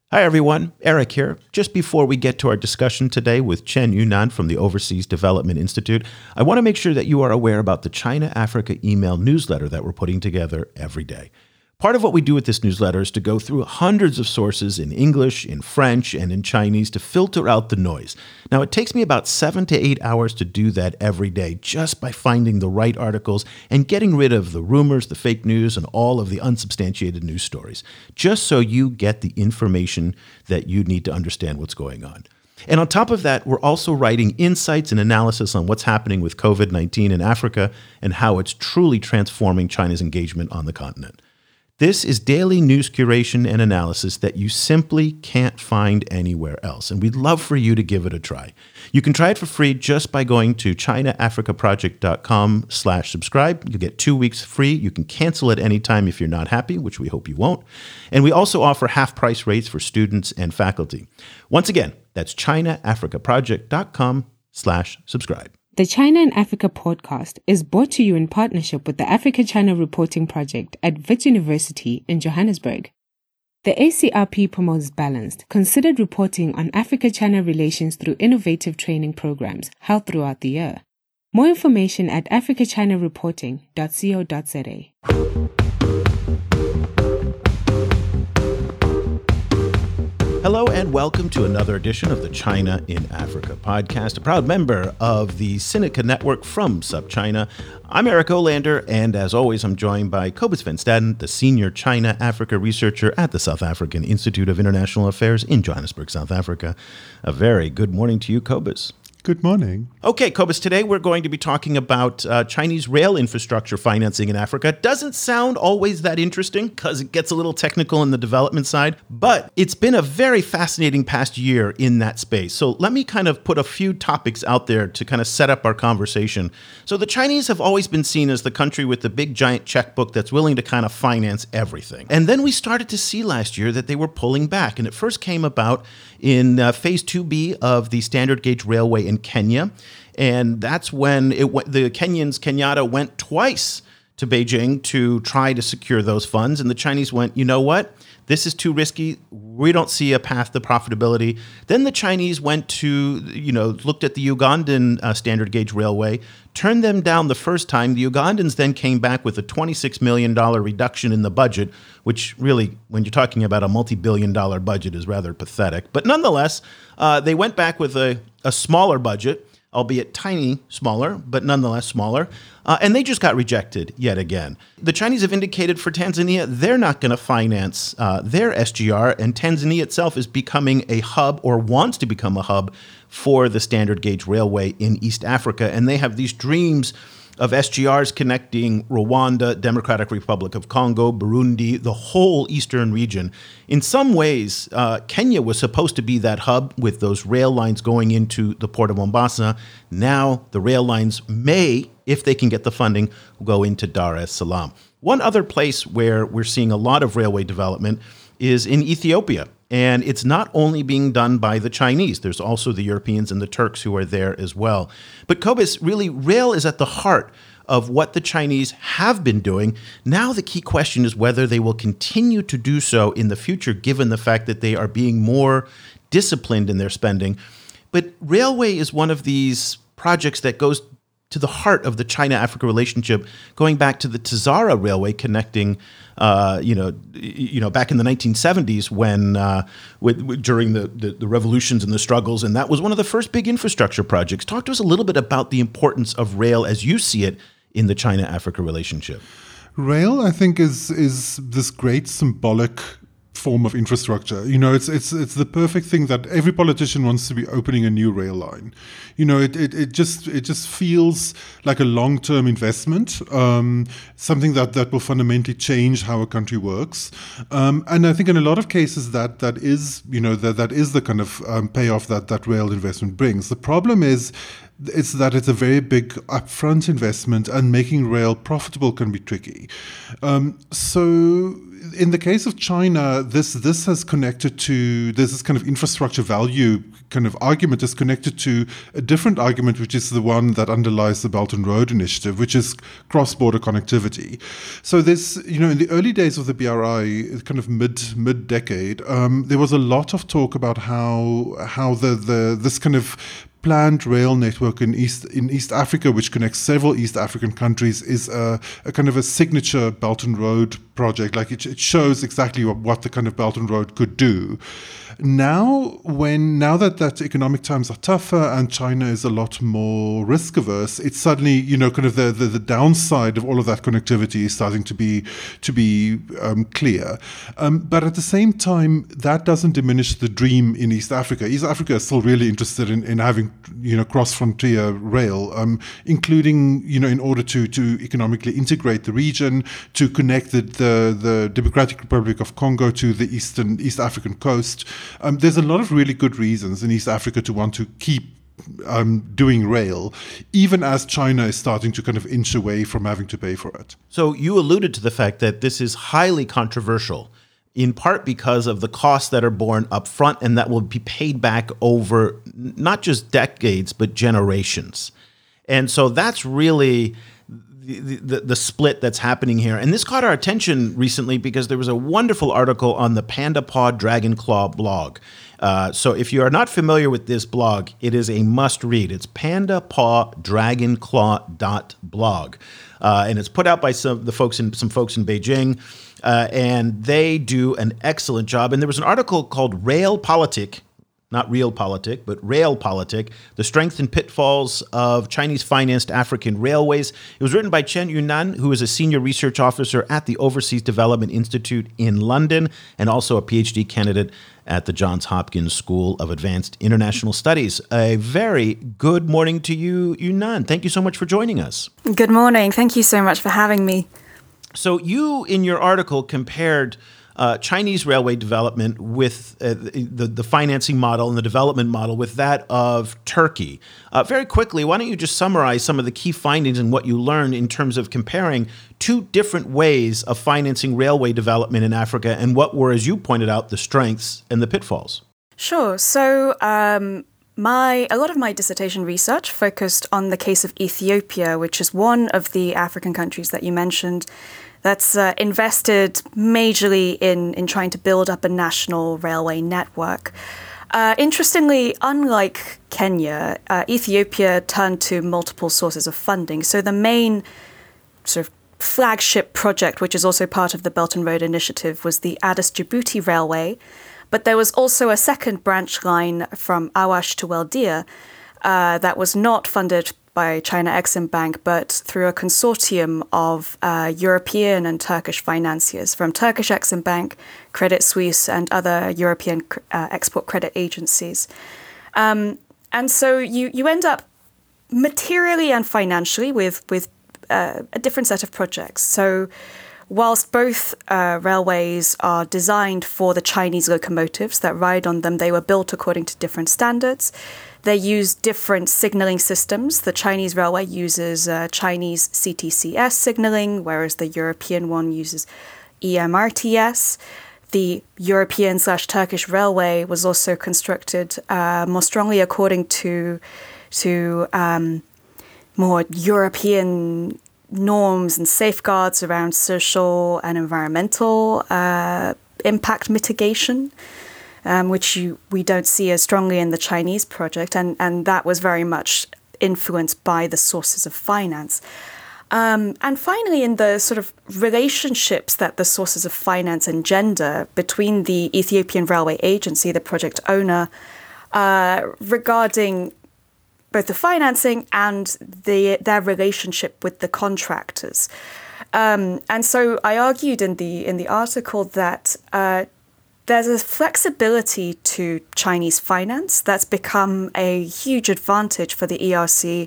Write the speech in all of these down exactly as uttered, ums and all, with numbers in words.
Hi, everyone. Eric here. Just before we get to our discussion today with Chen Yunnan from the Overseas Development Institute, I want to make sure that you are aware about the China Africa email newsletter that we're putting together every day. Part of what we do with this newsletter is to go through hundreds of sources in English, in French, and in Chinese to filter out the noise. Now, it takes me about seven to eight hours to do that every day just by finding the right articles and getting rid of the rumors, the fake news, and all of the unsubstantiated news stories, just so you get the information that you need to understand what's going on. And on top of that, we're also writing insights and analysis on what's happening with covid nineteen in Africa and how it's truly transforming China's engagement on the continent. This is daily news curation and analysis that you simply can't find anywhere else, and we'd love for you to give it a try. You can try it for free just by going to chinaafricaproject.com slash subscribe. You'll get two weeks free. You can cancel at any time if you're not happy, which we hope you won't. And we also offer half-price rates for students and faculty. Once again, that's chinaafricaproject.com slash subscribe. The China and Africa podcast is brought to you in partnership with the Africa-China Reporting Project at Wits University in Johannesburg. The A C R P promotes balanced, considered reporting on Africa-China relations through innovative training programs held throughout the year. More information at africa china reporting dot co dot za. Hello and welcome to another edition of the China in Africa podcast, a proud member of the Sinica Network from SupChina. I'm Eric Olander, and as always, I'm joined by Cobus van Staden, the senior China-Africa researcher at the South African Institute of International Affairs in Johannesburg, South Africa. A very good morning to you, Cobus. Good morning. Okay, Cobus, today we're going to be talking about uh, Chinese rail infrastructure financing in Africa. Doesn't sound always that interesting because it gets a little technical in the development side, but it's been a very fascinating past year in that space. So let me kind of put a few topics out there to kind of set up our conversation. So the Chinese have always been seen as the country with the big giant checkbook that's willing to kind of finance everything. And then we started to see last year that they were pulling back, and it first came about in uh, phase two B of the standard gauge railway in Kenya. And that's when it went, the Kenyans, Kenyatta, went twice to Beijing to try to secure those funds. And the Chinese went, you know what? This is too risky. We don't see a path to profitability. Then the Chinese went to, you know, looked at the Ugandan uh, standard gauge railway, turned them down the first time. The Ugandans then came back with a twenty-six million dollars reduction in the budget, which really, when you're talking about a multi-billion dollar budget, is rather pathetic. But nonetheless, uh, they went back with a, a smaller budget, albeit tiny, smaller, but nonetheless smaller. Uh, and they just got rejected yet again. The Chinese have indicated for Tanzania, they're not going to finance uh, their S G R, and Tanzania itself is becoming a hub or wants to become a hub for the standard gauge railway in East Africa. And they have these dreams of S G Rs connecting Rwanda, Democratic Republic of Congo, Burundi, the whole eastern region. In some ways, uh, Kenya was supposed to be that hub with those rail lines going into the port of Mombasa. Now the rail lines may, if they can get the funding, go into Dar es Salaam. One other place where we're seeing a lot of railway development is in Ethiopia. And it's not only being done by the Chinese. There's also the Europeans and the Turks who are there as well. But Cobus, really, rail is at the heart of what the Chinese have been doing. Now the key question is whether they will continue to do so in the future, given the fact that they are being more disciplined in their spending. But railway is one of these projects that goes to the heart of the China-Africa relationship, going back to the Tazara Railway connecting, uh, you know, you know, back in the nineteen seventies when, uh, with, with, during the, the, the revolutions and the struggles, and that was one of the first big infrastructure projects. Talk to us a little bit about the importance of rail as you see it in the China-Africa relationship. Rail, I think, is is this great symbolic form of infrastructure. You know, it's it's it's the perfect thing that every politician wants to be opening a new rail line. You know, it it, it just it just feels like a long-term investment, um, something that, that will fundamentally change how a country works. Um, and I think in a lot of cases that that is, you know, that that is the kind of um, payoff that that rail investment brings. The problem is it's that it's a very big upfront investment, and making rail profitable can be tricky. Um, so in the case of China, this this has connected to this is kind of infrastructure value kind of argument is connected to a different argument, which is the one that underlies the Belt and Road Initiative, which is cross-border connectivity. So this, you know, in the early days of the B R I, kind of mid mid decade, um, there was a lot of talk about how how the the this kind of planned rail network in East in East Africa, which connects several East African countries, is a, a kind of a signature Belt and Road project. Like it, it shows exactly what, what the kind of Belt and Road could do. Now, when now that, that economic times are tougher and China is a lot more risk averse, it's suddenly, you know, kind of the, the, the downside of all of that connectivity is starting to be to be um, clear. Um, but at the same time, that doesn't diminish the dream in East Africa. East Africa is still really interested in, in having, you know, cross-frontier rail, um, including, you know, in order to to economically integrate the region, to connect the, the, the Democratic Republic of Congo to the eastern East African coast. Um, there's a lot of really good reasons in East Africa to want to keep um, doing rail, even as China is starting to kind of inch away from having to pay for it. So you alluded to the fact that this is highly controversial, in part because of the costs that are borne up front and that will be paid back over not just decades, but generations. And so that's really the, the, the split that's happening here. And this caught our attention recently because there was a wonderful article on the Panda Paw Dragon Claw blog. Uh, so if you are not familiar with this blog, it is a must read. It's panda paw dragon claw dot blog. Uh, and it's put out by some the folks in some folks in Beijing. Uh, and they do an excellent job. And there was an article called Realpolitik, not Realpolitik, but Realpolitik, The Strengths and Pitfalls of Chinese-Financed African Railways. It was written by Chen Yunan, who is a senior research officer at the Overseas Development Institute in London and also a PhD candidate at the Johns Hopkins School of Advanced International Studies. A very good morning to you, Yunan. Thank you so much for joining us. Good morning. Thank you so much for having me. So you, in your article, compared uh, Chinese railway development with uh, the, the financing model and the development model with that of Turkey. Uh, very quickly, why don't you just summarize some of the key findings and what you learned in terms of comparing two different ways of financing railway development in Africa and what were, as you pointed out, the strengths and the pitfalls? Sure. So um, my a lot of my dissertation research focused on the case of Ethiopia, which is one of the African countries that you mentioned that's uh, invested majorly in, in trying to build up a national railway network. Uh, interestingly, unlike Kenya, uh, Ethiopia turned to multiple sources of funding. So the main sort of flagship project, which is also part of the Belt and Road Initiative, was the Addis-Djibouti Railway. But there was also a second branch line from Awash to Weldia uh, that was not funded by China Exim Bank, but through a consortium of uh, European and Turkish financiers from Turkish Exim Bank, Credit Suisse, and other European uh, export credit agencies. Um, and so you, you end up materially and financially with, with uh, a different set of projects. So whilst both uh, railways are designed for the Chinese locomotives that ride on them, they were built according to different standards. They use different signaling systems. The Chinese railway uses uh, Chinese C T C S signaling, whereas the European one uses E M R T S. The European slash Turkish railway was also constructed uh, more strongly according to, to um, more European norms and safeguards around social and environmental uh, impact mitigation. Um, which you, we don't see as strongly in the Chinese project, and, and that was very much influenced by the sources of finance. Um, and finally, in the sort of relationships that the sources of finance engender between the Ethiopian Railway Agency, the project owner, uh, regarding both the financing and the, their relationship with the contractors. Um, and so I argued in the in the article that uh, there's a flexibility to Chinese finance that's become a huge advantage for the E R C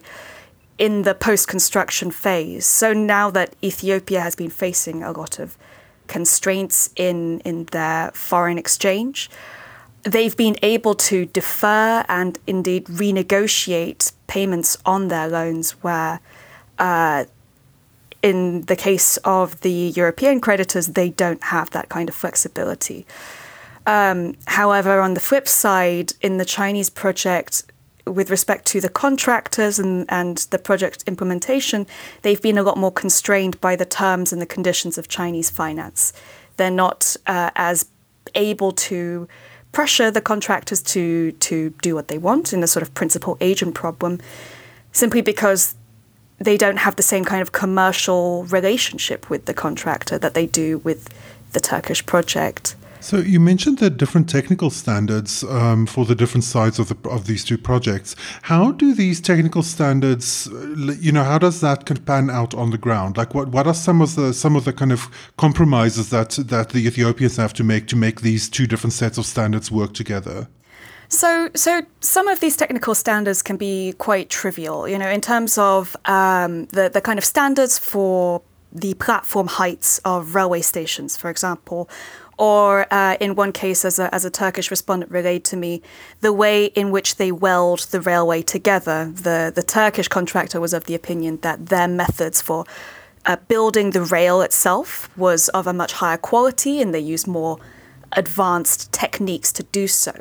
in the post-construction phase. So now that Ethiopia has been facing a lot of constraints in, in their foreign exchange, they've been able to defer and indeed renegotiate payments on their loans where uh, in the case of the European creditors, they don't have that kind of flexibility. Um, however, on the flip side, in the Chinese project, with respect to the contractors and, and the project implementation, they've been a lot more constrained by the terms and the conditions of Chinese finance. They're not uh, as able to pressure the contractors to to do what they want in a sort of principal agent problem, simply because they don't have the same kind of commercial relationship with the contractor that they do with the Turkish project. So you mentioned the different technical standards um, for the different sides of the of these two projects. How do these technical standards, you know, how does that kind of pan out on the ground? Like, what, what are some of the some of the kind of compromises that that the Ethiopians have to make to make these two different sets of standards work together? So, so some of these technical standards can be quite trivial, you know, in terms of um, the the kind of standards for the platform heights of railway stations, for example. Or uh, in one case, as a, as a Turkish respondent relayed to me, the way in which they weld the railway together. The, the Turkish contractor was of the opinion that their methods for uh, building the rail itself was of a much higher quality, and they used more advanced techniques to do so.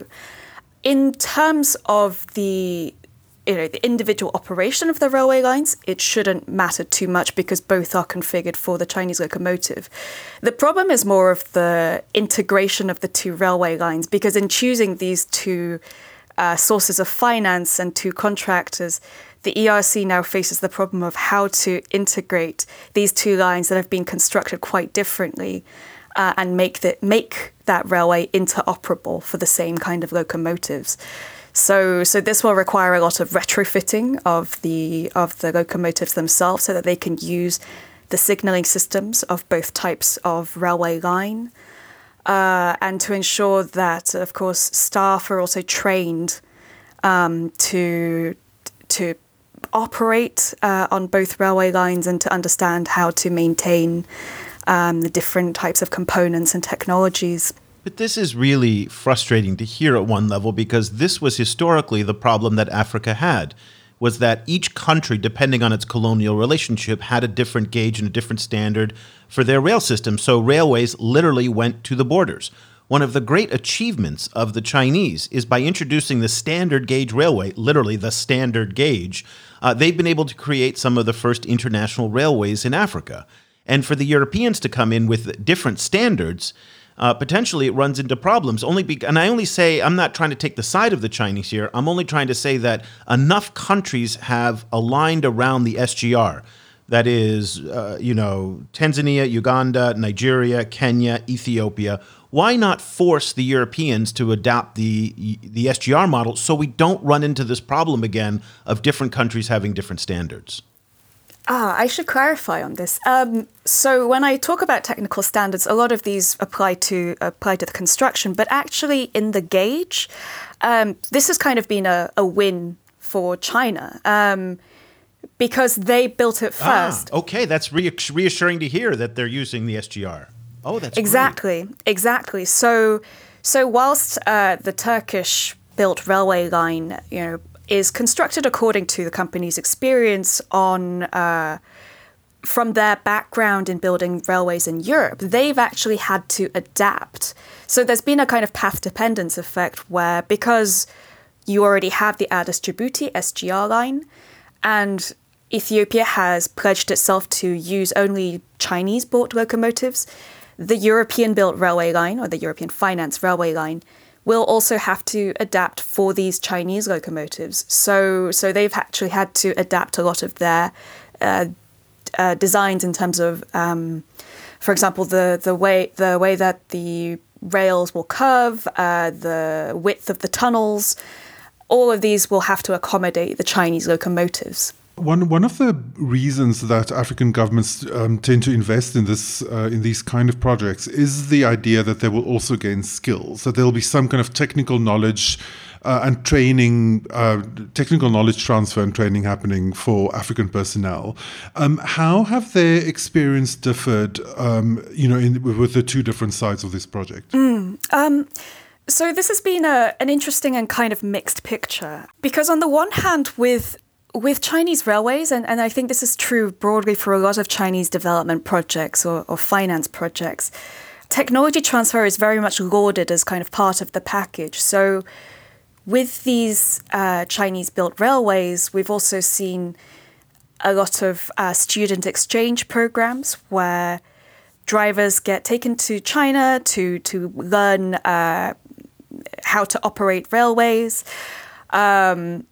In terms of the you know, the individual operation of the railway lines, it shouldn't matter too much because both are configured for the Chinese locomotive. The problem is more of the integration of the two railway lines, because in choosing these two uh, sources of finance and two contractors, the E R C now faces the problem of how to integrate these two lines that have been constructed quite differently uh, and make, the, make that railway interoperable for the same kind of locomotives. So, so this will require a lot of retrofitting of the of the locomotives themselves, so that they can use the signalling systems of both types of railway line, uh, and to ensure that, of course, staff are also trained um, to to operate uh, on both railway lines and to understand how to maintain um, the different types of components and technologies. But this is really frustrating to hear at one level, because this was historically the problem that Africa had, was that each country, depending on its colonial relationship, had a different gauge and a different standard for their rail system. So railways literally went to the borders. One of the great achievements of the Chinese is by introducing the standard gauge railway, literally the standard gauge, uh, they've been able to create some of the first international railways in Africa. And for the Europeans to come in with different standards, Uh, potentially it runs into problems. Only be- and I only say, I'm not trying to take the side of the Chinese here. I'm only trying to say that enough countries have aligned around the S G R. That is, uh, you know, Tanzania, Uganda, Nigeria, Kenya, Ethiopia. Why not force the Europeans to adopt the the S G R model so we don't run into this problem again of different countries having different standards? Ah, I should clarify on this. Um, so when I talk about technical standards, a lot of these apply to apply to the construction, but actually in the gauge, um, this has kind of been a, a win for China um, because they built it first. Ah, okay, that's re- reassuring to hear that they're using the S G R. Oh, that's exactly, great. exactly. So, so whilst uh, the Turkish built railway line, you know, is constructed according to the company's experience on uh, from their background in building railways in Europe, they've actually had to adapt. So there's been a kind of path dependence effect where, because you already have the Addis Djibouti S G R line, and Ethiopia has pledged itself to use only Chinese-bought locomotives, the European-built railway line, or the European finance railway line, will also have to adapt for these Chinese locomotives. So so they've actually had to adapt a lot of their uh, uh, designs in terms of, um, for example, the, the way the way that the rails will curve, uh, the width of the tunnels. All of these will have to accommodate the Chinese locomotives. One one of the reasons that African governments um, tend to invest in this uh, in these kind of projects is the idea that they will also gain skills, that there will be some kind of technical knowledge uh, and training, uh, technical knowledge transfer and training happening for African personnel. Um, how have their experience differed, um, you know, in, with the two different sides of this project? Mm, um, so this has been a, an interesting and kind of mixed picture, because on the one hand, with with Chinese railways, and, and I think this is true broadly for a lot of Chinese development projects or, or finance projects, technology transfer is very much lauded as kind of part of the package. So with these uh, Chinese-built railways, we've also seen a lot of uh, student exchange programs where drivers get taken to China to, to learn uh, how to operate railways. Um,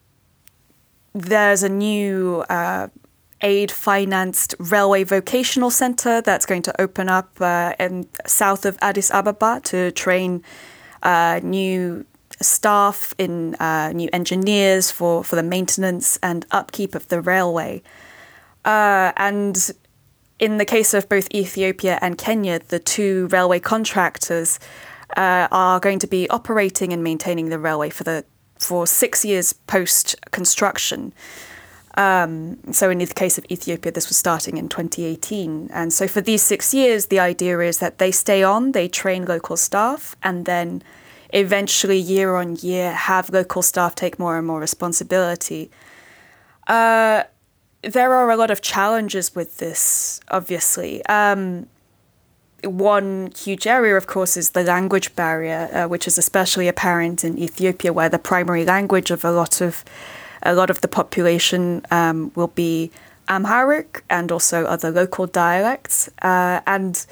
there's a new uh, aid-financed railway vocational center that's going to open up uh, in south of Addis Ababa to train uh, new staff in uh, new engineers for, for the maintenance and upkeep of the railway. Uh, and in the case of both Ethiopia and Kenya, the two railway contractors uh, are going to be operating and maintaining the railway for the for six years post-construction. Um, so in the case of Ethiopia, this was starting in twenty eighteen. And so for these six years, the idea is that they stay on, they train local staff, and then eventually year on year have local staff take more and more responsibility. Uh, there are a lot of challenges with this, obviously. Um, one huge area, of course, is the language barrier, uh, which is especially apparent in Ethiopia, where the primary language of a lot of a lot of the population um, will be Amharic and also other local dialects. Uh, and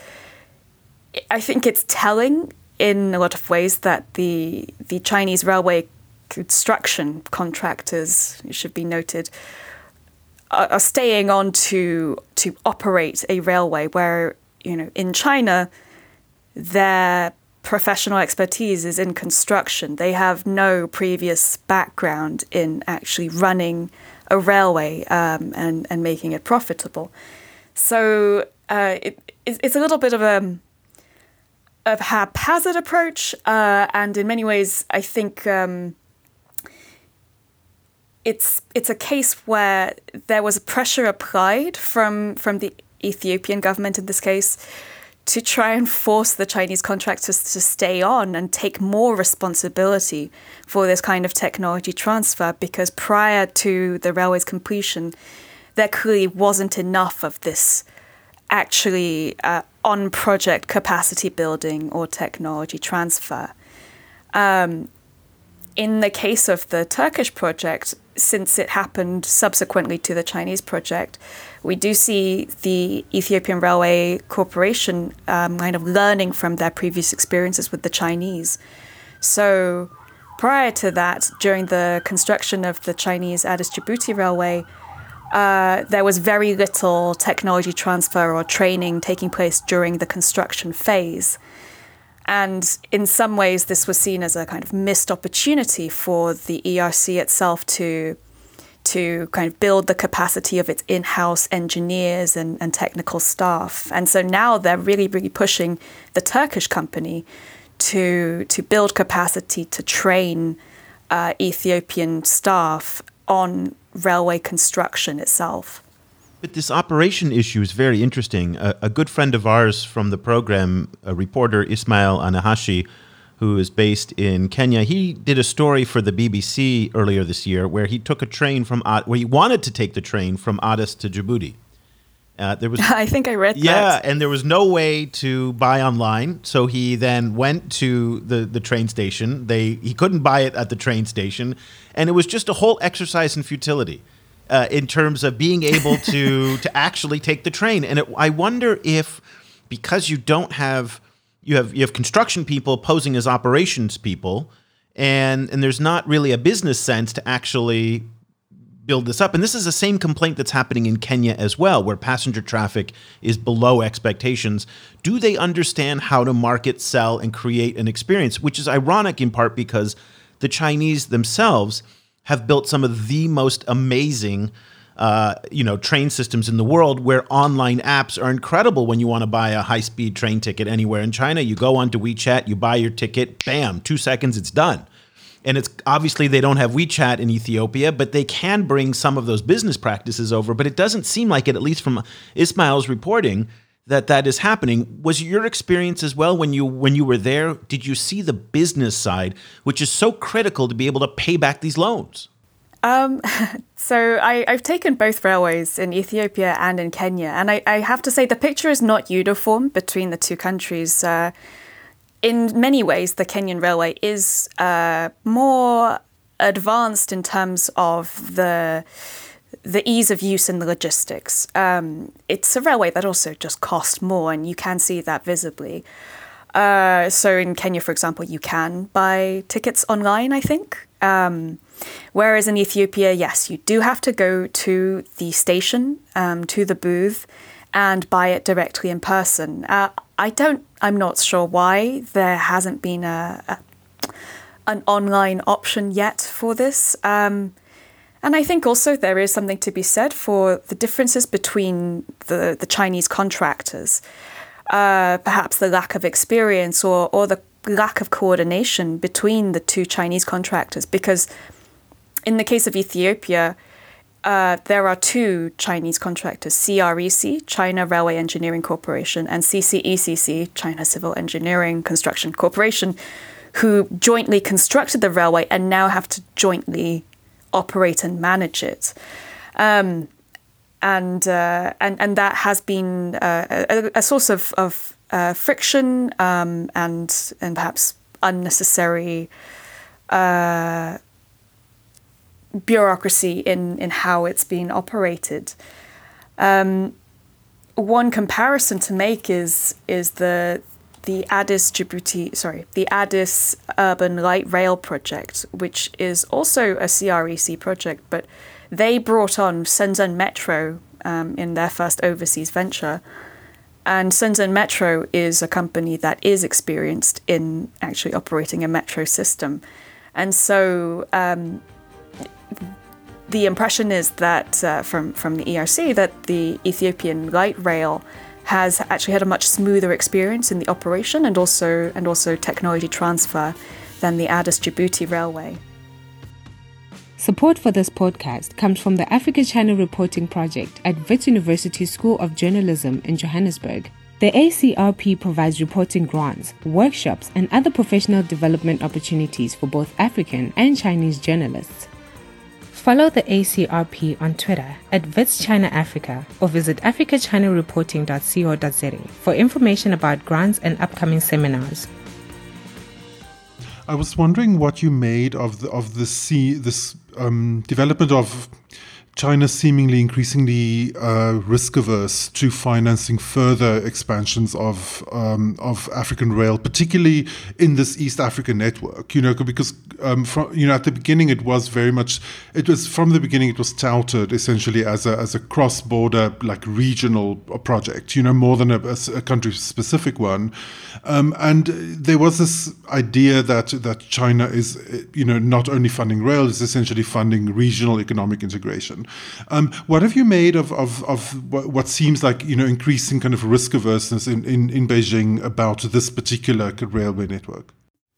I think it's telling in a lot of ways that the the Chinese railway construction contractors, it should be noted, are, are staying on to to operate a railway where, you know, in China, their professional expertise is in construction. They have no previous background in actually running a railway um, and, and making it profitable. So uh, it, it's a little bit of a of haphazard approach, uh, and in many ways, I think um, it's it's a case where there was a pressure applied from from the Ethiopian government in this case to try and force the Chinese contractors to stay on and take more responsibility for this kind of technology transfer, because prior to the railway's completion, there clearly wasn't enough of this actually uh, on-project capacity building or technology transfer. Um, in the case of the Turkish project, since it happened subsequently to the Chinese project, we do see the Ethiopian Railway Corporation um, kind of learning from their previous experiences with the Chinese. So prior to that, during the construction of the Chinese Addis Djibouti Railway, uh, there was very little technology transfer or training taking place during the construction phase. And in some ways, this was seen as a kind of missed opportunity for the E R C itself to to kind of build the capacity of its in-house engineers and, and technical staff. And so now they're really, really pushing the Turkish company to to build capacity to train uh, Ethiopian staff on railway construction itself. But this operation issue is very interesting. A, a good friend of ours from the program, a reporter, Ismail Anahashi, who is based in Kenya, he did a story for the B B C earlier this year where he took a train from, where he wanted to take the train from Addis to Djibouti. Uh, there was, I think I read yeah, that. Yeah, and there was no way to buy online, so he then went to the, the train station. They He couldn't buy it at the train station, and it was just a whole exercise in futility. Uh, in terms of being able to to actually take the train. And it, I wonder if, because you don't have, you have you have construction people posing as operations people, and, and there's not really a business sense to actually build this up. And this is the same complaint that's happening in Kenya as well, where passenger traffic is below expectations. Do they understand how to market, sell, and create an experience? Which is ironic in part because the Chinese themselves have built some of the most amazing, uh, you know, train systems in the world, where online apps are incredible. When you want to buy a high-speed train ticket anywhere in China, you go onto WeChat, you buy your ticket, bam, two seconds, it's done. And it's obviously they don't have WeChat in Ethiopia, but they can bring some of those business practices over. But it doesn't seem like it, at least from Ismail's reporting, that that is happening. Was your experience as well when you when you were there? Did you see the business side, which is so critical to be able to pay back these loans? Um, so I, I've taken both railways in Ethiopia and in Kenya, and I, I have to say the picture is not uniform between the two countries. Uh, in many ways, the Kenyan railway is uh, more advanced in terms of the the ease of use and the logistics. Um, it's a railway that also just costs more, and you can see that visibly. Uh, so in Kenya, for example, you can buy tickets online, I think. Um, whereas in Ethiopia, yes, you do have to go to the station, um, to the booth, and buy it directly in person. Uh, I don't, I'm not sure why there hasn't been a, a an online option yet for this. Um, and I think also there is something to be said for the differences between the, the Chinese contractors. Uh, perhaps the lack of experience or, or the lack of coordination between the two Chinese contractors. Because in the case of Ethiopia, uh, there are two Chinese contractors, C R E C, China Railway Engineering Corporation, and C C E C C, China Civil Engineering Construction Corporation, who jointly constructed the railway and now have to jointly operate and manage it. Um, and, uh, and and that has been uh, a, a source of, of uh, friction um, and and perhaps unnecessary uh, bureaucracy in, in how it's been operated. Um, one comparison to make is is the the Addis Djibouti, sorry, the Addis Urban Light Rail project, which is also a C R E C project, but they brought on Shenzhen Metro um, in their first overseas venture. And Shenzhen Metro is a company that is experienced in actually operating a metro system. And so um, the impression is that uh, from, from the E R C that the Ethiopian light rail has actually had a much smoother experience in the operation and also and also technology transfer than the Addis Djibouti Railway. Support for this podcast comes from the Africa-China Reporting Project at Wits University School of Journalism in Johannesburg. The A C R P provides reporting grants, workshops, and other professional development opportunities for both African and Chinese journalists. Follow the A C R P on Twitter at Wits China Africa or visit africa china reporting dot co dot za for information about grants and upcoming seminars. I was wondering what you made of the, of the C, this um, development of China seemingly increasingly uh, risk-averse to financing further expansions of um, of African rail, particularly in this East African network. You know, because um, from you know at the beginning it was very much it was from the beginning it was touted essentially as a as a cross-border like regional project. You know, more than a, a country-specific one, um, and there was this idea that that China is you know not only funding rail, it's essentially funding regional economic integration. Um, what have you made of, of, of what seems like you know increasing kind of risk averseness in, in, in Beijing about this particular railway network?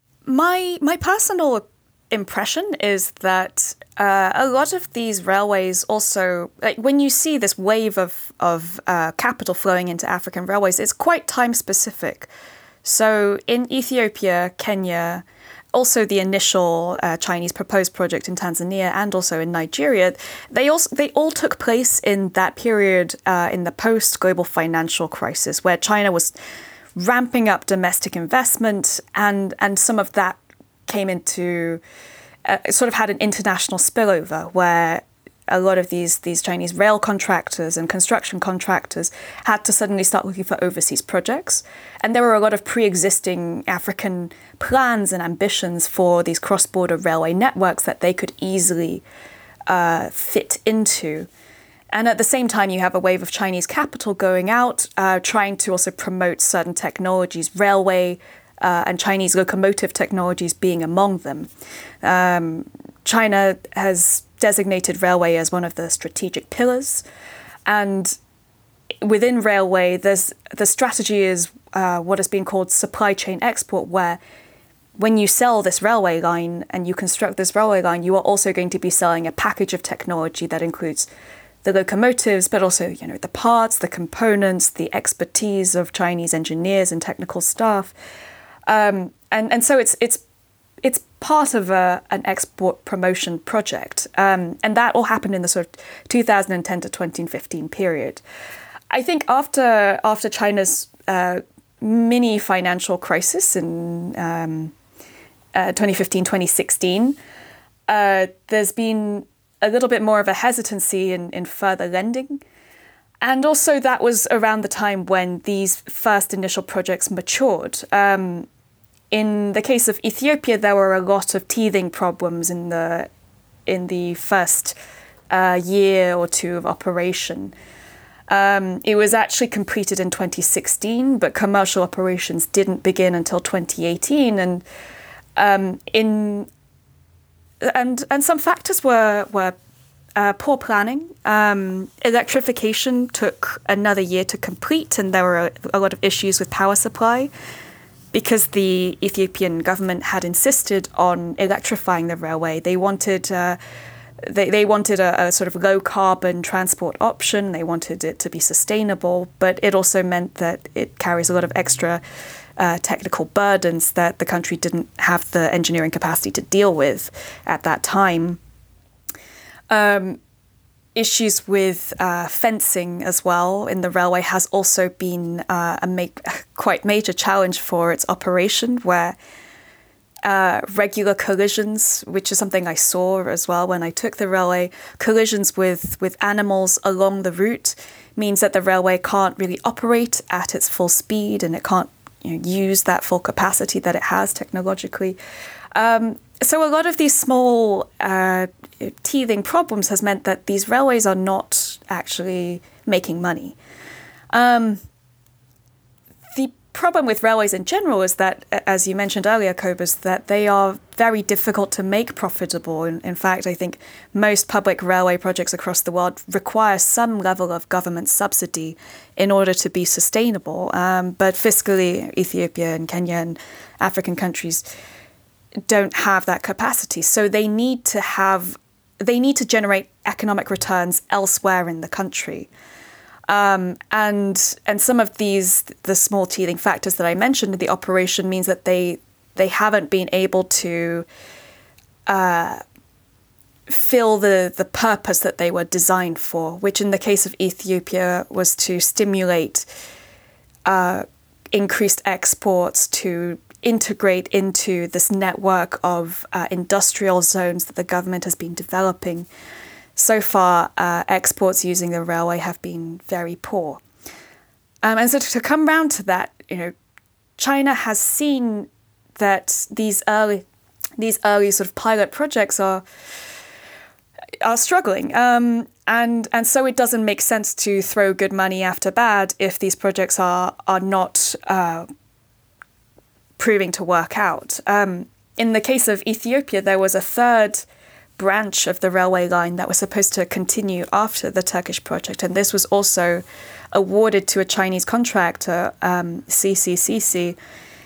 My my personal impression is that uh, a lot of these railways also, like when you see this wave of of uh, capital flowing into African railways, it's quite time specific. So in Ethiopia, Kenya, also the initial uh, Chinese proposed project in Tanzania and also in Nigeria, they also they all took place in that period uh, in the post-global financial crisis where China was ramping up domestic investment and, and some of that came into, uh, sort of had an international spillover where a lot of these these Chinese rail contractors and construction contractors had to suddenly start looking for overseas projects. And there were a lot of pre-existing African plans and ambitions for these cross-border railway networks that they could easily uh, fit into. And at the same time, you have a wave of Chinese capital going out, uh, trying to also promote certain technologies, railway uh, and Chinese locomotive technologies being among them. Um, China has designated railway as one of the strategic pillars. And within railway, there's the strategy is uh, what has been called supply chain export, where when you sell this railway line and you construct this railway line, you are also going to be selling a package of technology that includes the locomotives, but also, you know, the parts, the components, the expertise of Chinese engineers and technical staff. Um, and, and so it's it's it's part of a, an export promotion project. Um, and that all happened in the sort of two thousand ten to twenty fifteen period. I think after after China's uh, mini financial crisis in um, uh, twenty fifteen, twenty sixteen, uh, there's been a little bit more of a hesitancy in, in further lending. And also that was around the time when these first initial projects matured. Um, in the case of Ethiopia, there were a lot of teething problems in the in the first uh, year or two of operation. Um, it was actually completed in twenty sixteen, but commercial operations didn't begin until twenty eighteen. And um, in and and some factors were were uh, poor planning. Um, electrification took another year to complete, and there were a, a lot of issues with power supply because the Ethiopian government had insisted on electrifying the railway. They wanted. Uh, They, they wanted a, a sort of low carbon transport option. They wanted it to be sustainable, but it also meant that it carries a lot of extra uh, technical burdens that the country didn't have the engineering capacity to deal with at that time. Um, issues with uh, fencing as well in the railway has also been uh, a ma- quite major challenge for its operation, where Uh, regular collisions, which is something I saw as well when I took the railway, collisions with, with animals along the route means that the railway can't really operate at its full speed, and it can't, you know, use that full capacity that it has technologically. Um, so a lot of these small uh, teething problems has meant that these railways are not actually making money. Um, problem with railways in general is that, as you mentioned earlier, Cobus, that they are very difficult to make profitable. In, in fact, I think most public railway projects across the world require some level of government subsidy in order to be sustainable. Um, but fiscally, Ethiopia and Kenya and African countries don't have that capacity. So they need to have, they need to generate economic returns elsewhere in the country. Um, and and some of these, the small teething factors that I mentioned in the operation means that they they haven't been able to uh, fill the, the purpose that they were designed for, which in the case of Ethiopia was to stimulate uh, increased exports, to integrate into this network of uh, industrial zones that the government has been developing. So far, uh, exports using the railway have been very poor. Um, and so to, to come round to that, you know, China has seen that these early, these early sort of pilot projects are are struggling, um, and and so it doesn't make sense to throw good money after bad if these projects are are not uh, proving to work out. Um, in the case of Ethiopia, there was a third branch of the railway line that was supposed to continue after the Turkish project, and this was also awarded to a Chinese contractor, um, C C C C,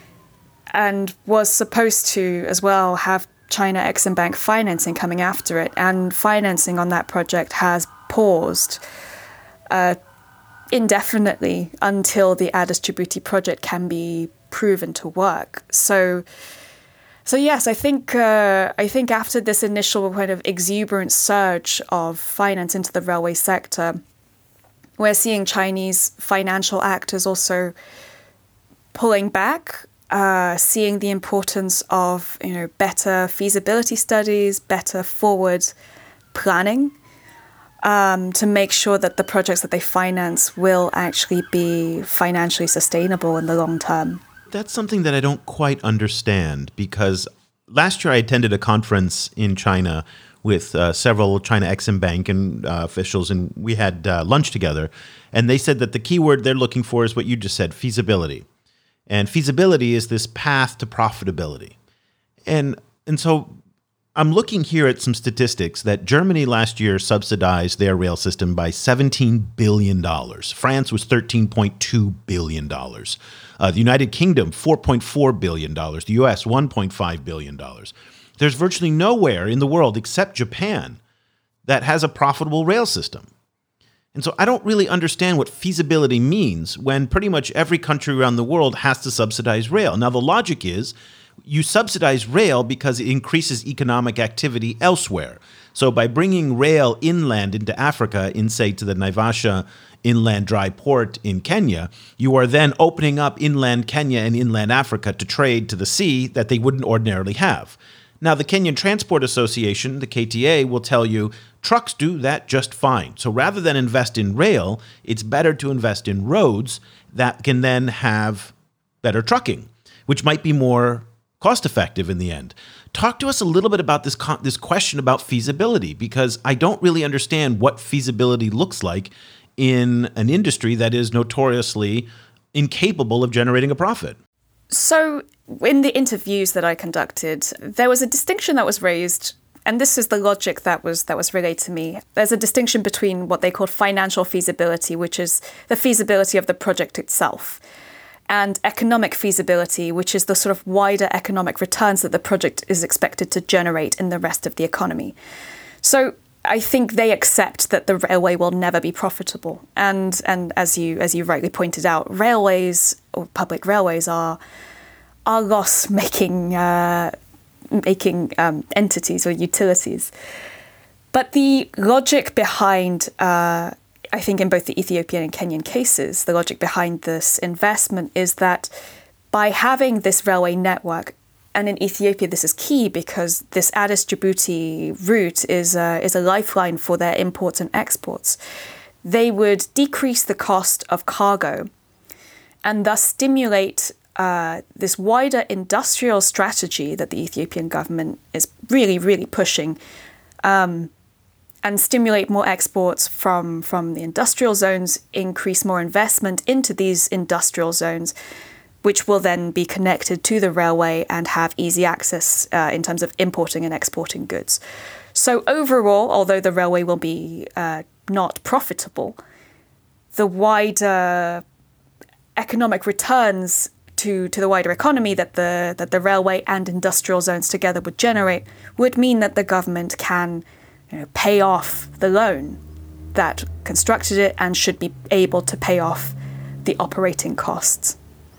and was supposed to as well have China Exim Bank financing coming after it, and financing on that project has paused uh, indefinitely until the Addis Djibouti project can be proven to work. So. So yes, I think uh, I think after this initial kind of exuberant surge of finance into the railway sector, we're seeing Chinese financial actors also pulling back, uh, seeing the importance of, you know, better feasibility studies, better forward planning, um, to make sure that the projects that they finance will actually be financially sustainable in the long term. That's something that I don't quite understand, because last year I attended a conference in China with uh, several China Exim Bank and uh, officials, and we had uh, lunch together. And they said that the key word they're looking for is what you just said, feasibility. And feasibility is this path to profitability. And and so I'm looking here at some statistics that Germany last year subsidized their rail system by seventeen billion dollars. France was thirteen point two billion dollars. Uh, the United Kingdom, four point four billion dollars. The U S, one point five billion dollars. There's virtually nowhere in the world except Japan that has a profitable rail system. And so I don't really understand what feasibility means when pretty much every country around the world has to subsidize rail. Now, the logic is, you subsidize rail because it increases economic activity elsewhere. So by bringing rail inland into Africa, in, say, to the Naivasha inland dry port in Kenya, you are then opening up inland Kenya and inland Africa to trade to the sea that they wouldn't ordinarily have. Now, the Kenyan Transport Association, the K T A, will tell you trucks do that just fine. So rather than invest in rail, it's better to invest in roads that can then have better trucking, which might be more cost-effective in the end. Talk to us a little bit about this con- this question about feasibility, because I don't really understand what feasibility looks like in an industry that is notoriously incapable of generating a profit. So in the interviews that I conducted, there was a distinction that was raised, and this is the logic that was that was relayed to me. There's a distinction between what they called financial feasibility, which is the feasibility of the project itself, and economic feasibility, which is the sort of wider economic returns that the project is expected to generate in the rest of the economy. So I think they accept that the railway will never be profitable. And and as you as you rightly pointed out, railways or public railways are are loss-making uh, making um, entities or utilities. But the logic behind, uh, I think in both the Ethiopian and Kenyan cases, the logic behind this investment is that by having this railway network, and in Ethiopia, this is key because this Addis Djibouti route is a, is a lifeline for their imports and exports. They would decrease the cost of cargo and thus stimulate uh, this wider industrial strategy that the Ethiopian government is really, really pushing, um, and stimulate more exports from, from the industrial zones, increase more investment into these industrial zones, which will then be connected to the railway and have easy access uh, in terms of importing and exporting goods. So overall, although the railway will be uh, not profitable, the wider economic returns to, to the wider economy that the that the railway and industrial zones together would generate would mean that the government can, you know, pay off the loan that constructed it and should be able to pay off the operating costs.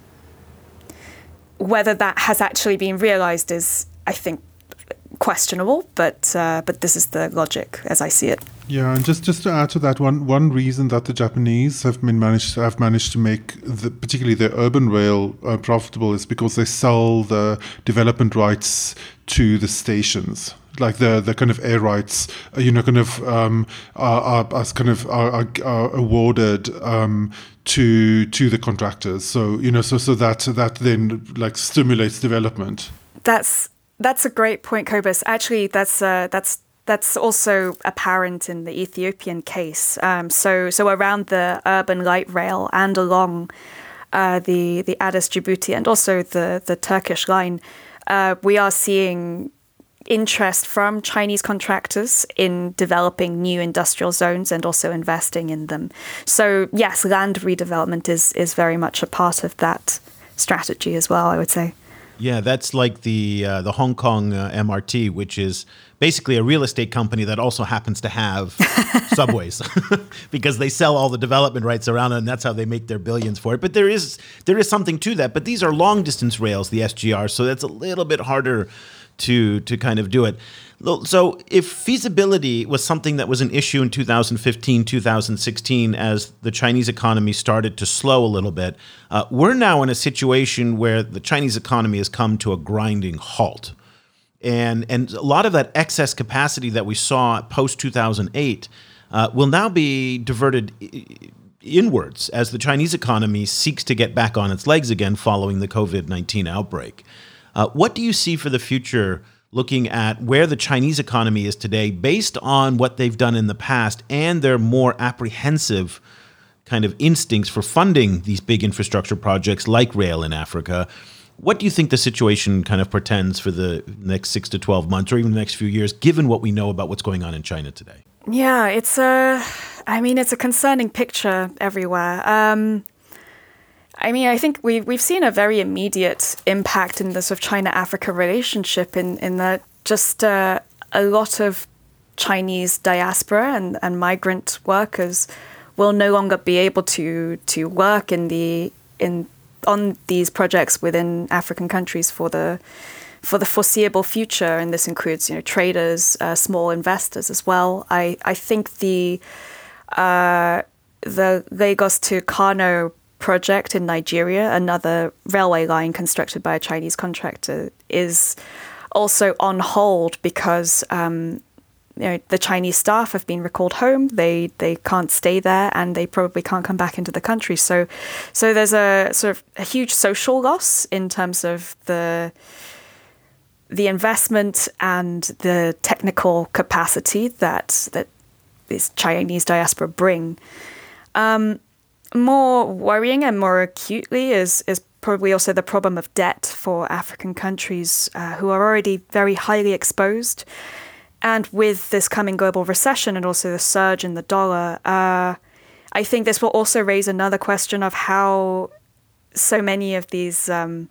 Whether that has actually been realized is, I think, questionable, but uh, but this is the logic as I see it. Yeah, and just, just to add to that, one one reason that the Japanese have been managed have managed to make the, particularly their urban rail uh, profitable is because they sell the development rights to the stations. Like the the kind of air rights, uh, you know, kind of um, are, are, are kind of are, are, are awarded um, to to the contractors. So you know, so so that that then like stimulates development. That's that's a great point, Cobus. Actually, that's uh, that's that's also apparent in the Ethiopian case. Um, so so around the urban light rail and along uh, the the Addis Djibouti and also the the Turkish line, uh, we are seeing interest from Chinese contractors in developing new industrial zones and also investing in them. So yes, land redevelopment is is very much a part of that strategy as well, I would say. Yeah, that's like the uh, the Hong Kong uh, M R T, which is basically a real estate company that also happens to have subways because they sell all the development rights around it, and that's how they make their billions for it. But there is there is something to that. But these are long distance rails, the S G R, so that's a little bit harder to to kind of do it. So if feasibility was something that was an issue in two thousand fifteen, two thousand sixteen, as the Chinese economy started to slow a little bit, uh, we're now in a situation where the Chinese economy has come to a grinding halt. And, and a lot of that excess capacity that we saw post two thousand eight uh, will now be diverted inwards as the Chinese economy seeks to get back on its legs again following the COVID nineteen outbreak. Uh, what do you see for the future looking at where the Chinese economy is today based on what they've done in the past and their more apprehensive kind of instincts for funding these big infrastructure projects like rail in Africa? What do you think the situation kind of portends for the next six to twelve months or even the next few years, given what we know about what's going on in China today? Yeah, it's a, I mean, it's a concerning picture everywhere. Um, I mean, I think we've, we've seen a very immediate impact in the sort of China-Africa relationship in, in that just uh, a lot of Chinese diaspora and, and migrant workers will no longer be able to to work in the in on these projects within African countries for the for the foreseeable future, and this includes, you know, traders, uh, small investors as well. I I think the uh, the Lagos to Kano project in Nigeria, another railway line constructed by a Chinese contractor, is also on hold because um, you know, the Chinese staff have been recalled home. They they can't stay there, and they probably can't come back into the country. So, so there's a sort of a huge social loss in terms of the the investment and the technical capacity that that this Chinese diaspora bring. Um, more worrying and more acutely is is probably also the problem of debt for African countries uh, who are already very highly exposed. And with this coming global recession and also the surge in the dollar, uh, I think this will also raise another question of how so many of these um,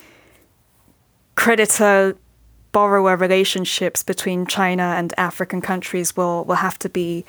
creditor-borrower relationships between China and African countries will, will have to be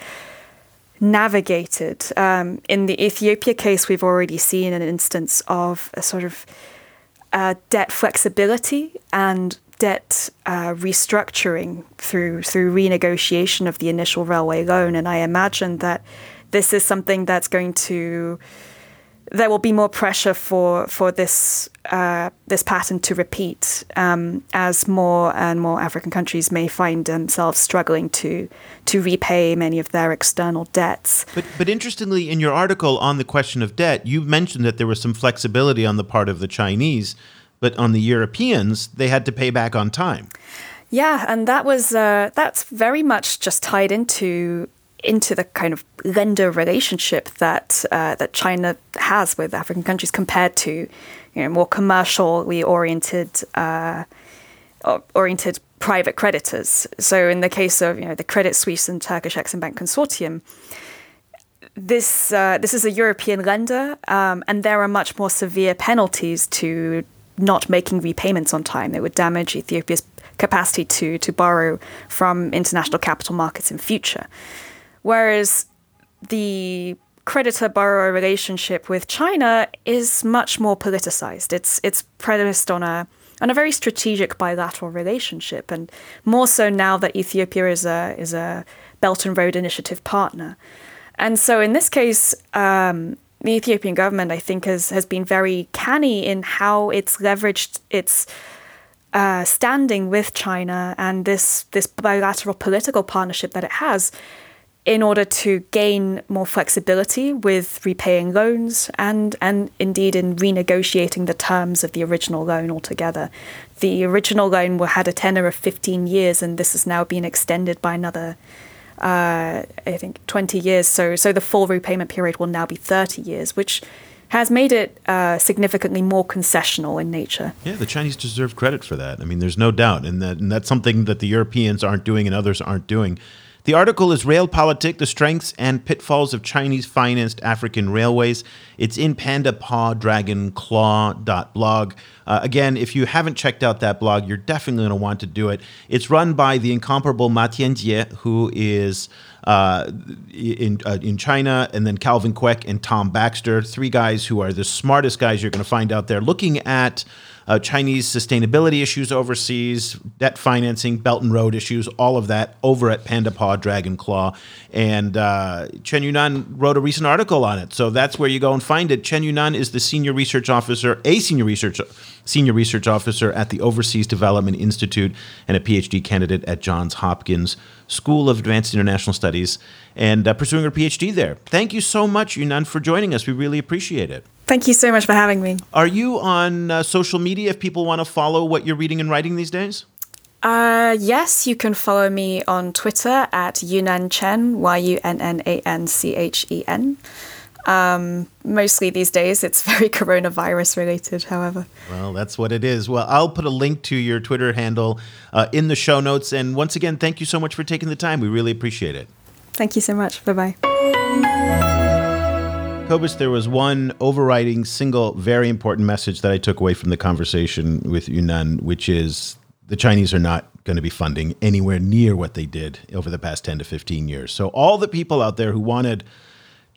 navigated. Um, in the Ethiopia case, we've already seen an instance of a sort of uh, debt flexibility and debt uh, restructuring through through renegotiation of the initial railway loan. And I imagine that this is something that's going to, there will be more pressure for for this uh, this pattern to repeat um, as more and more African countries may find themselves struggling to to repay many of their external debts. But but interestingly, in your article on the question of debt, you mentioned that there was some flexibility on the part of the Chinese, but on the Europeans, they had to pay back on time. Yeah, and that was uh, that's very much just tied into into the kind of lender relationship that uh, that China has with African countries compared to, you know, more commercially oriented uh, oriented private creditors. So in the case of, you know, the Credit Suisse and Turkish Exim Bank consortium, this uh, this is a European lender, um, and there are much more severe penalties to not making repayments on time. It would damage Ethiopia's capacity to to borrow from international capital markets in future. Whereas the creditor-borrower relationship with China is much more politicized. It's it's premised on a on a very strategic bilateral relationship, and more so now that Ethiopia is a is a Belt and Road Initiative partner. And so in this case, um, the Ethiopian government, I think, has has been very canny in how it's leveraged its uh, standing with China and this this bilateral political partnership that it has, in order to gain more flexibility with repaying loans and, and indeed in renegotiating the terms of the original loan altogether. The original loan had a tenor of fifteen years, and this has now been extended by another, uh, I think, twenty years. So, so the full repayment period will now be thirty years, which has made it uh, significantly more concessional in nature. Yeah, the Chinese deserve credit for that. I mean, there's no doubt. And, that, and that's something that the Europeans aren't doing and others aren't doing. The article is Realpolitik, The Strengths and Pitfalls of Chinese-Financed African Railways. It's in panda paw dragon claw dot blog. Uh, again, if you haven't checked out that blog, you're definitely going to want to do it. It's run by the incomparable Ma Tianjie, who is uh, in uh, in China, and then Calvin Kwek and Tom Baxter, three guys who are the smartest guys you're going to find out there, looking at Uh, Chinese sustainability issues overseas, debt financing, Belt and Road issues, all of that over at Panda Paw Dragon Claw. And uh, Chen Yunan wrote a recent article on it. So that's where you go and find it. Chen Yunan is the senior research officer, a senior research senior research officer at the Overseas Development Institute and a PhD candidate at Johns Hopkins School of Advanced International Studies, and uh, pursuing her PhD there. Thank you so much, Yunan, for joining us. We really appreciate it. Thank you so much for having me. Are you on uh, social media if people want to follow what you're reading and writing these days? Uh, yes, you can follow me on Twitter at Yunan Chen, Y U N N A N C H E N. Um, mostly these days, it's very coronavirus related, however. Well, that's what it is. Well, I'll put a link to your Twitter handle uh, in the show notes. And once again, thank you so much for taking the time. We really appreciate it. Thank you so much. Bye-bye. Cobus, there was one overriding, single, very important message that I took away from the conversation with Yunan, which is the Chinese are not going to be funding anywhere near what they did over the past ten to fifteen years. So all the people out there who wanted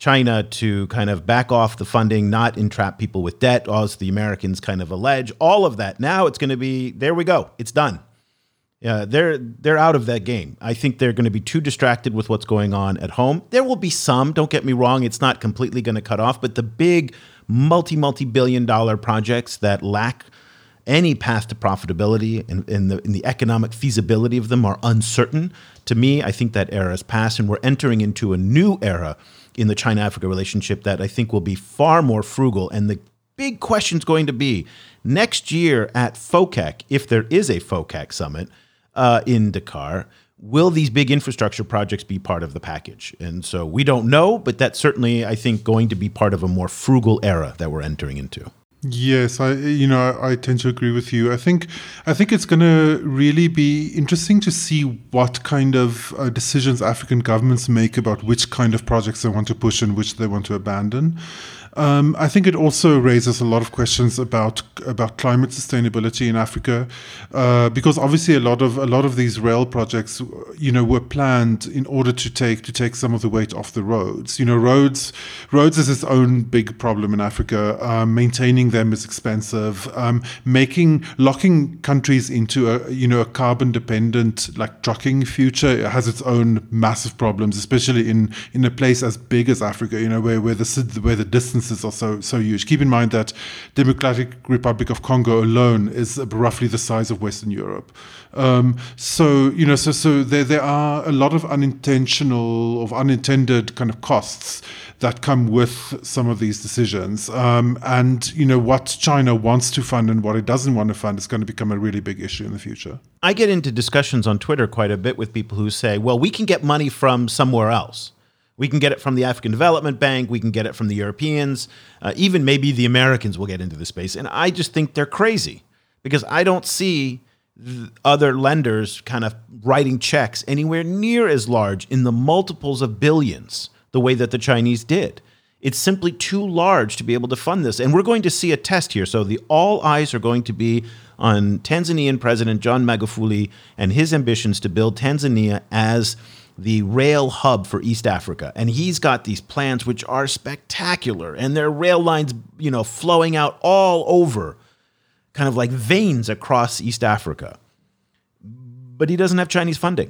China to kind of back off the funding, not entrap people with debt, as the Americans kind of allege. All of that. Now it's going to be, there we go. It's done. Yeah, they're they're out of that game. I think they're going to be too distracted with what's going on at home. There will be some, don't get me wrong, it's not completely going to cut off, but the big multi, multi-billion dollar projects that lack any path to profitability and, and, the, and the economic feasibility of them are uncertain. To me, I think that era has passed, and we're entering into a new era in the China-Africa relationship that I think will be far more frugal. And the big question is going to be next year at FOCAC, if there is a FOCAC summit, Uh, in Dakar, will these big infrastructure projects be part of the package? And so we don't know, but that's certainly, I think, going to be part of a more frugal era that we're entering into. Yes, I you know I, I tend to agree with you. I think I think it's going to really be interesting to see what kind of uh, decisions African governments make about which kind of projects they want to push and which they want to abandon. Um, I think it also raises a lot of questions about about climate sustainability in Africa, uh, because obviously a lot of a lot of these rail projects, you know, were planned in order to take to take some of the weight off the roads. You know, roads roads is its own big problem in Africa. Um, maintaining them is expensive. Um, making locking countries into a you know a carbon dependent like trucking future has its own massive problems, especially in in a place as big as Africa. You know, where where the where the distance are so so huge. Keep in mind that Democratic Republic of Congo alone is roughly the size of Western Europe. Um, so you know, so so there there are a lot of unintentional or unintended kind of costs that come with some of these decisions. Um, and you know what China wants to fund and what it doesn't want to fund is going to become a really big issue in the future. I get into discussions on Twitter quite a bit with people who say, "Well, we can get money from somewhere else. We can get it from the African Development Bank. We can get it from the Europeans. Uh, even maybe the Americans will get into the space." And I just think they're crazy because I don't see other lenders kind of writing checks anywhere near as large in the multiples of billions the way that the Chinese did. It's simply too large to be able to fund this. And we're going to see a test here. So the all eyes are going to be on Tanzanian President John Magufuli and his ambitions to build Tanzania as the rail hub for East Africa. And he's got these plans which are spectacular, and there are rail lines, you know, flowing out all over, kind of like veins across East Africa. But he doesn't have Chinese funding.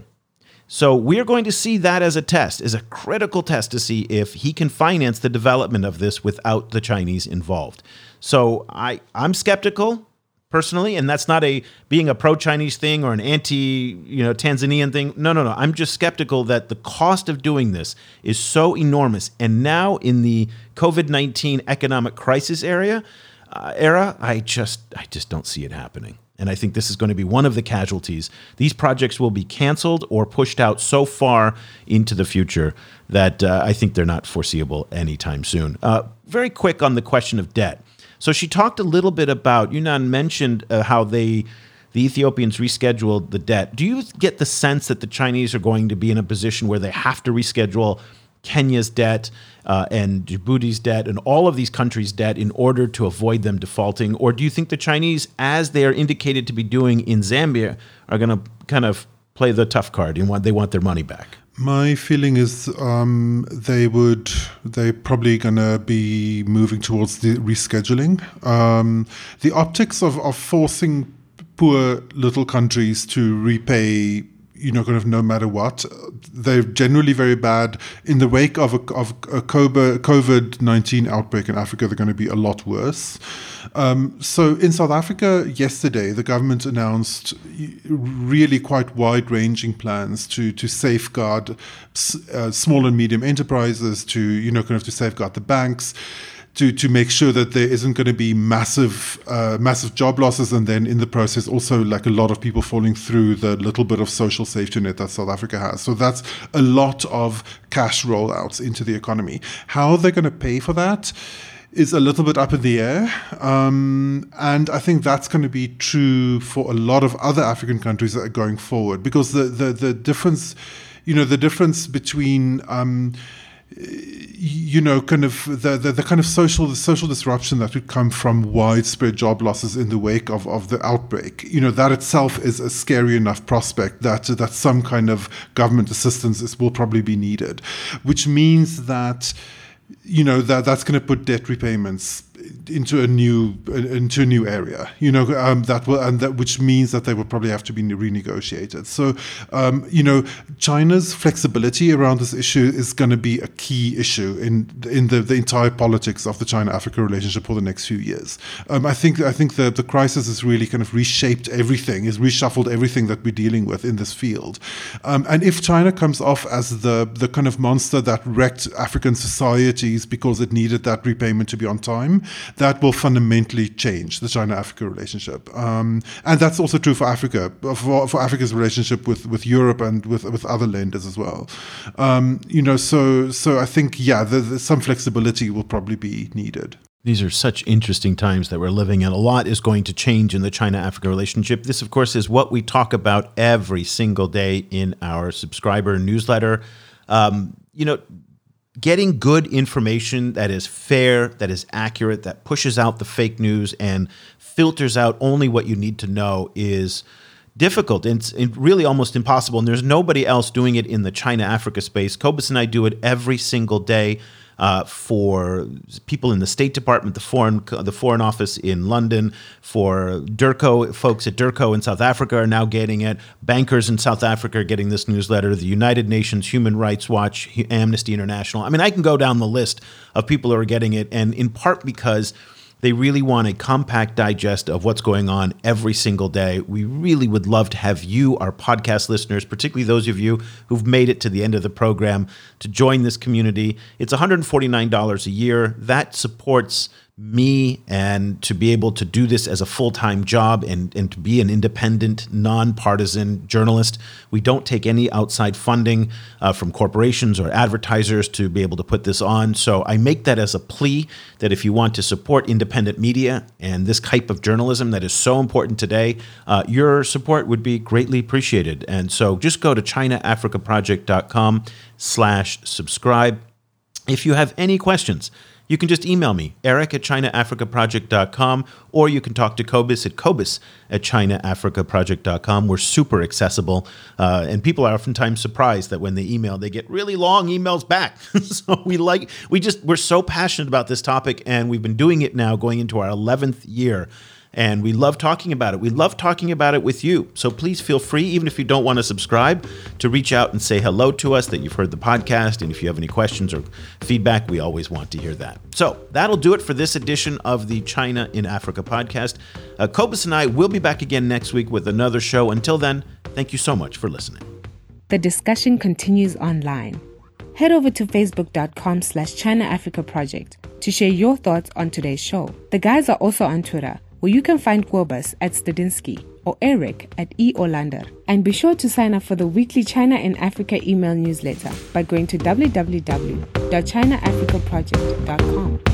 So we're going to see that as a test, as a critical test to see if he can finance the development of this without the Chinese involved. So I, I'm skeptical personally, and that's not a being a pro-Chinese thing or an anti, you know, Tanzanian thing. No, no, no. I'm just skeptical that the cost of doing this is so enormous. And now in the COVID nineteen economic crisis area, uh, era, I just, I just don't see it happening. And I think this is going to be one of the casualties. These projects will be canceled or pushed out so far into the future that uh, I think they're not foreseeable anytime soon. Uh, very quick on the question of debt. So she talked a little bit about, Yunnan mentioned uh, how they, the Ethiopians rescheduled the debt. Do you get the sense that the Chinese are going to be in a position where they have to reschedule Kenya's debt uh, and Djibouti's debt and all of these countries' debt in order to avoid them defaulting? Or do you think the Chinese, as they are indicated to be doing in Zambia, are going to kind of play the tough card and want, they want their money back? My feeling is um, they would, they're probably going to be moving towards the rescheduling. Um, the optics of, of forcing poor little countries to repay, you know, kind of no matter what, they're generally very bad. In the wake of a, of a COVID nineteen outbreak in Africa, they're going to be a lot worse. Um, so in South Africa yesterday, the government announced really quite wide-ranging plans to to safeguard uh, small and medium enterprises, to, you know, kind of to safeguard the banks, to to make sure that there isn't going to be massive uh, massive job losses, and then in the process also like a lot of people falling through the little bit of social safety net that South Africa has. So that's a lot of cash rollouts into the economy. How they're going to pay for that is a little bit up in the air. Um, and I think that's going to be true for a lot of other African countries that are going forward, because the the, the difference, you know, the difference between um, you know, kind of the, the, the kind of social the social disruption that would come from widespread job losses in the wake of, of the outbreak, you know, that itself is a scary enough prospect that that some kind of government assistance is, will probably be needed, which means that you know, that that's going to put debt repayments into a new into a new area, you know, um, that will and that which means that they will probably have to be renegotiated. So, um, you know, China's flexibility around this issue is going to be a key issue in in the, the entire politics of the China-Africa relationship for the next few years. Um, I think I think the the crisis has really kind of reshaped everything, has reshuffled everything that we're dealing with in this field. Um, and if China comes off as the the kind of monster that wrecked African societies because it needed that repayment to be on time, that will fundamentally change the China-Africa relationship. Um, and that's also true for Africa, for, for Africa's relationship with, with Europe and with, with other lenders as well. Um, you know, so so I think, yeah, the, the, some flexibility will probably be needed. These are such interesting times that we're living in. A lot is going to change in the China-Africa relationship. This, of course, is what we talk about every single day in our subscriber newsletter. Um, you know, getting good information that is fair, that is accurate, that pushes out the fake news and filters out only what you need to know is difficult. It's really almost impossible. And there's nobody else doing it in the China-Africa space. Cobus and I do it every single day uh, for people in the State Department, the Foreign the Foreign Office in London, for DIRCO, folks at DIRCO in South Africa are now getting it. Bankers in South Africa are getting this newsletter. The United Nations, Human Rights Watch, Amnesty International. I mean, I can go down the list of people who are getting it, and in part because they really want a compact digest of what's going on every single day. We really would love to have you, our podcast listeners, particularly those of you who've made it to the end of the program, to join this community. It's one hundred forty-nine dollars a year. That supports me and to be able to do this as a full-time job and, and to be an independent, nonpartisan journalist. We don't take any outside funding uh, from corporations or advertisers to be able to put this on. So I make that as a plea that if you want to support independent media and this type of journalism that is so important today, uh, your support would be greatly appreciated. And so just go to chinaafricaproject.com slash subscribe. If you have any questions, you can just email me, Eric at chinaafricaproject dot com, or you can talk to Cobus at Cobus at chinaafricaproject dot com. We're super accessible, uh, and people are oftentimes surprised that when they email, they get really long emails back. So we like, we just, we're so passionate about this topic, and we've been doing it now going into our eleventh year. And we love talking about it. We love talking about it with you. So please feel free, even if you don't want to subscribe, to reach out and say hello to us, that you've heard the podcast. And if you have any questions or feedback, we always want to hear that. So that'll do it for this edition of the China in Africa podcast. Uh, Cobus and I will be back again next week with another show. Until then, thank you so much for listening. The discussion continues online. Head over to facebook.com slash China Africa Project to share your thoughts on today's show. The guys are also on Twitter, where you can find Cobus at Studinsky or Eric at E. Olander. And be sure to sign up for the weekly China in Africa email newsletter by going to w w w dot china africa project dot com.